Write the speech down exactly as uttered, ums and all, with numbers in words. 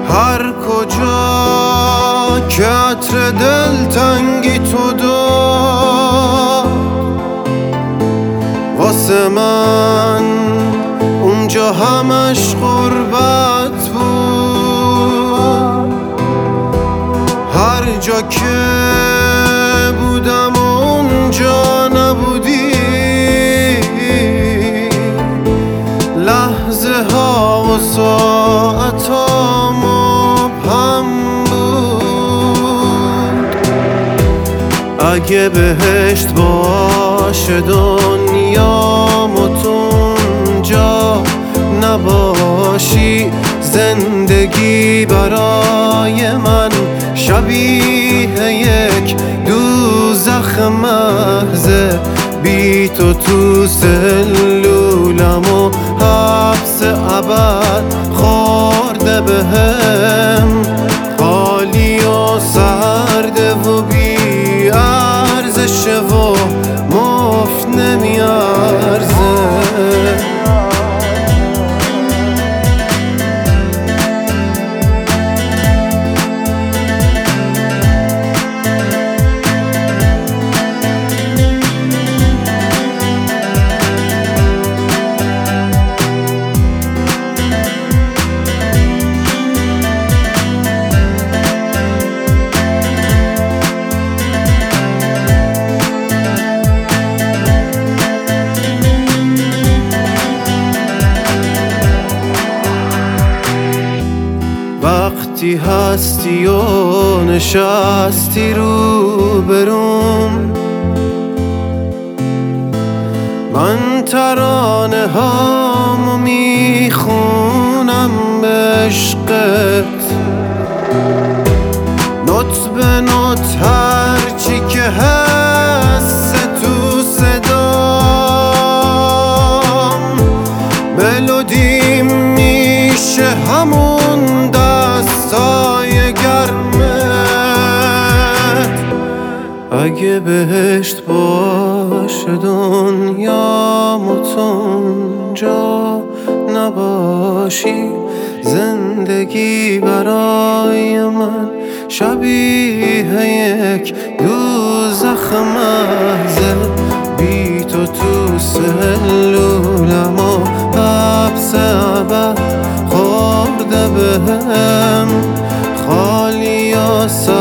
هر کجا که عطر دلتنگی تو داد واسه من اونجا همش غربت بود. هر جا که بودم اونجا نبودی، لحظه ها و ساعت ها مبهم بود. اگه بهشت باشه دنیامو تو اونجا نباشی، زندگی برای من شبیه یک دوزخ محضه. بی تو تو سلولم و حبس ابد خورده بهم، خالی و سرده و بی ارزشه و مفت نمیارزه. وقتی هستی و نشستی رو بروم، من ترانه هامو میخونم به عشقت. نوت به نوت هرچی که هست تو صدام، ملودی میشه همون دستای گرمت. اگه بهشت باشه دنیامو تو اونجا نباشی، زندگی برای من شبیه یک دوزخ محضه. بی تو تو سلولم و حبس ابد خورده بهم، خالی و